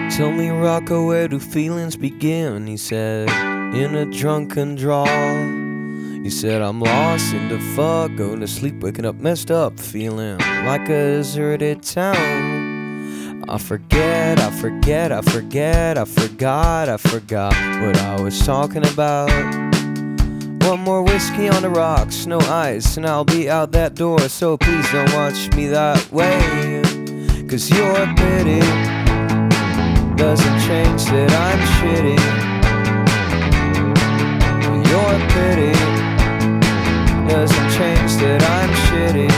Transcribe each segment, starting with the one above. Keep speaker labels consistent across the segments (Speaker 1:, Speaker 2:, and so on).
Speaker 1: Tell me, Rocco, where do feelings begin? He said, in a drunken drawl. He said, I'm lost in the fuck, going to sleep, waking up messed up, feeling like a deserted town. I forgot what I was talking about. One more whiskey on the rocks, no ice, and I'll be out that door. So please don't watch me that way, 'cause your pity doesn't change that I'm shitty. Your pity doesn't change that I'm shitty.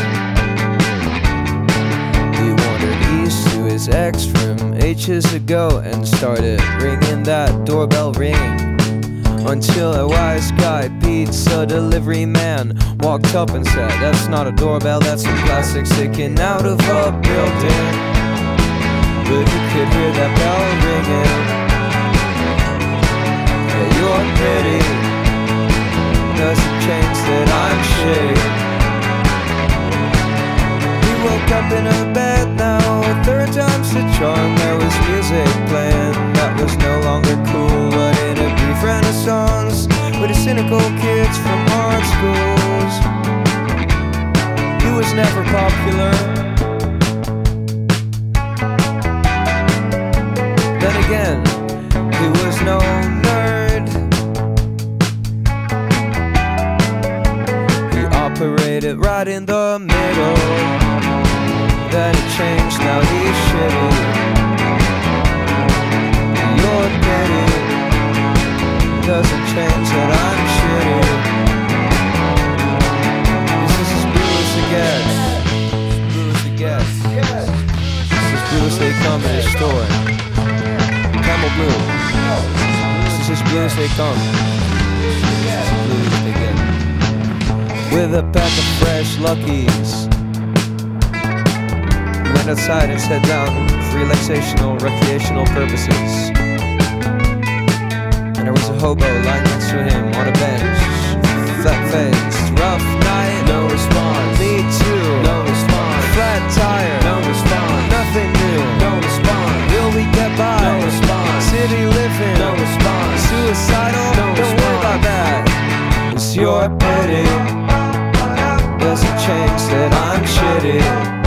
Speaker 1: He wandered east to his ex from ages ago and started ringing that doorbell ringing, until a wise guy, pizza delivery man, walked up and said, that's not a doorbell, that's some plastic sticking out of a building. But you could hear that bell ringing. Yeah, your pity doesn't change that I'm shitty. We woke up in a bed now, third time's the charm. There was music playing that was no longer cool, but in a brief renaissance with the cynical kids from art schools. He was never popular. Then again, he was no nerd. He operated right in the middle. Then it changed, now he's shitty. Your pity doesn't change that I'm shitty. This is as blue as it gets. Blue as it gets. This is blue as they come in the store. Camel blue. This is as blue as they come. This is as blue as they get. With a pack of fresh Luckies, we went outside and sat down for relaxational, recreational purposes. And there was a hobo lying next to him on a bench, flat-faced, rough night, no response. Me too, no response. Flat tire, no response. Nothing new, no response. Will we get by? No response. City living, no response. Suicidal, no response. Don't worry about that. It's your pity doesn't change that I'm shitty.